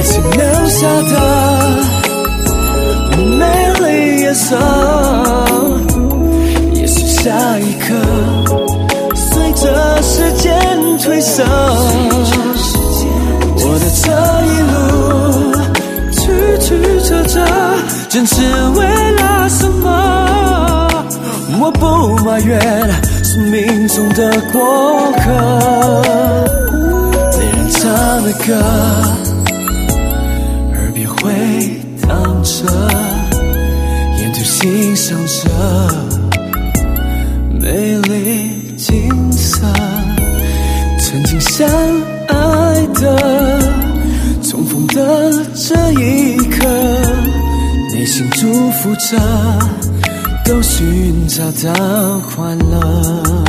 情留下的美丽颜色，也许下一刻随着时间褪色，我的这一路曲曲折折，真是为了什么？我不埋怨生命中的过客，没人唱的歌，耳边回荡着，沿途欣赏着美丽景色，曾经相爱的，重逢的这一刻，内心祝福着，都寻找到快乐。